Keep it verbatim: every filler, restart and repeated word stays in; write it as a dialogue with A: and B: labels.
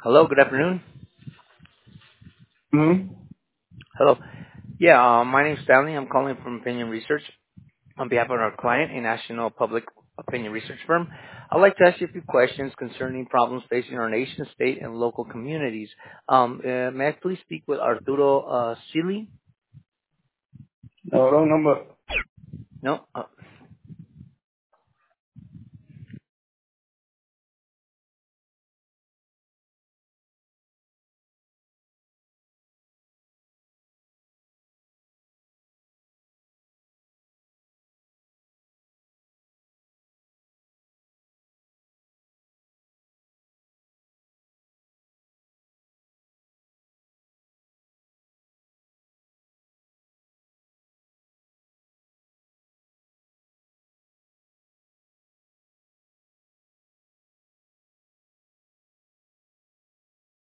A: Hello, good afternoon.
B: Hmm.
A: Hello. Yeah, uh, my name's Stanley. I'm calling from Opinion Research on behalf of our client, a national public opinion research firm. I'd like to ask you a few questions concerning problems facing our nation, state, and local communities. Um, uh, may I please speak with Arturo uh, Seeley?
B: No, wrong number.
A: No? Uh,